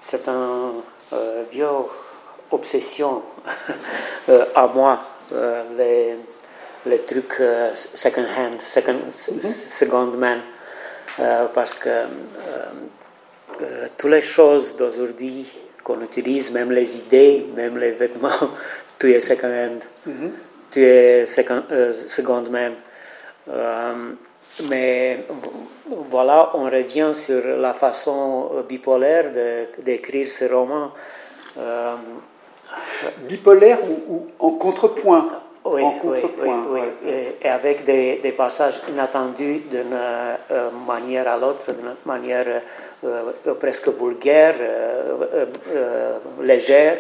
c'est une vieille obsession à moi, les trucs second hand, second man, parce que toutes les choses d'aujourd'hui qu'on utilise, même les idées, même les vêtements, tout est second hand, tout est second man. Mais voilà, on revient sur la façon bipolaire d'écrire ce roman. Bipolaire ou en contrepoint? Oui, et avec des passages inattendus d'une manière à l'autre, d'une manière presque vulgaire, légère,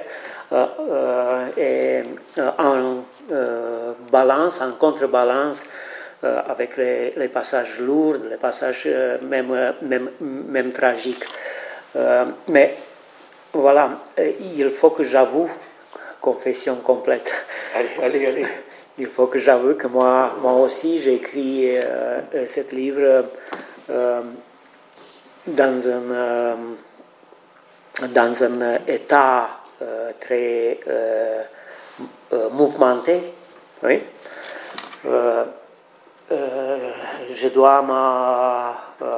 et en balance, en contrebalance, avec les passages lourds, les passages même tragiques. Mais voilà, il faut que j'avoue, confession complète. Allez. Il faut que j'avoue que moi aussi, j'ai écrit ce livre dans un état très mouvementé. Oui. Je dois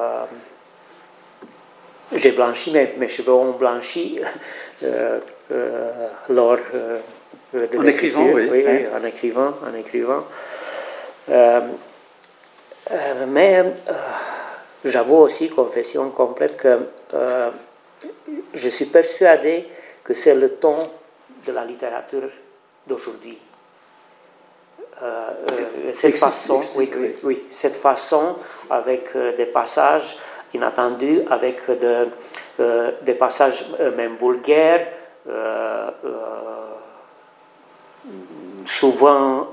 j'ai blanchi, mes cheveux ont blanchi lors de en écrivant, oui, en écrivant. Mais j'avoue aussi, confession complète, que je suis persuadé que c'est le ton de la littérature d'aujourd'hui. Cette façon, avec des passages inattendus, avec des passages même vulgaires, souvent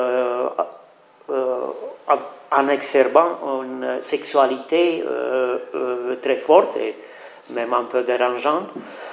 en exacerbant une sexualité très forte et même un peu dérangeante.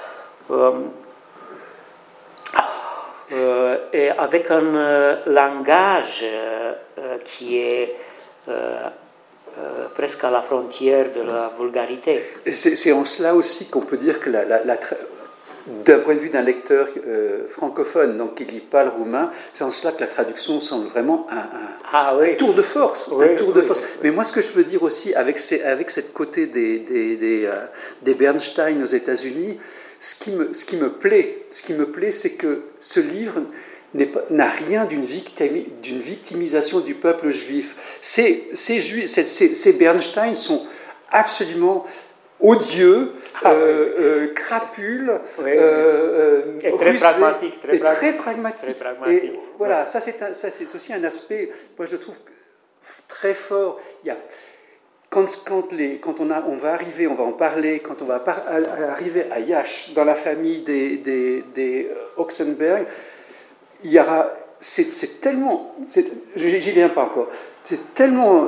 Et avec un langage qui est presque à la frontière de la vulgarité. C'est en cela aussi qu'on peut dire que d'un point de vue d'un lecteur francophone, donc qui ne lit pas le roumain, c'est en cela que la traduction semble vraiment un tour de force. Mais moi, ce que je veux dire aussi, avec cette côté des Bernstein aux États-Unis, ce qui me plaît, c'est que ce livre n'a rien d'une victimisation du peuple juif. Ces Bernstein sont absolument odieux, crapules, et très pragmatiques. Très pragmatiques. Et voilà, ça c'est aussi un aspect, moi je trouve très fort. Quand on va arriver, on va en parler, quand on va arriver à Iași, dans la famille des Oxenberg, il y aura, c'est tellement, j'y viens pas encore, c'est tellement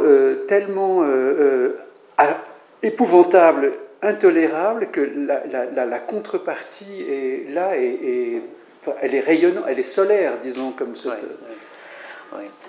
épouvantable, intolérable, que la contrepartie est là, elle est rayonnante, elle est solaire, disons, comme cette... Oui.